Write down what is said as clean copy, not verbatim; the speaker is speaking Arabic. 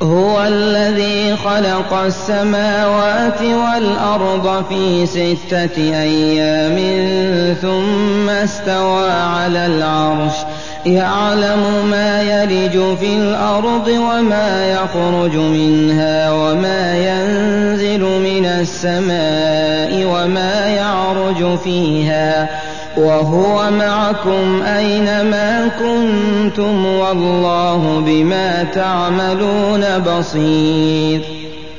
هو الذي خلق السماوات والأرض في 6 أيام ثم استوى على العرش يعلم ما يلج في الأرض وما يخرج منها وما ينزل من السماء وما يعرج فيها وهو معكم أينما كنتم والله بما تعملون بصير.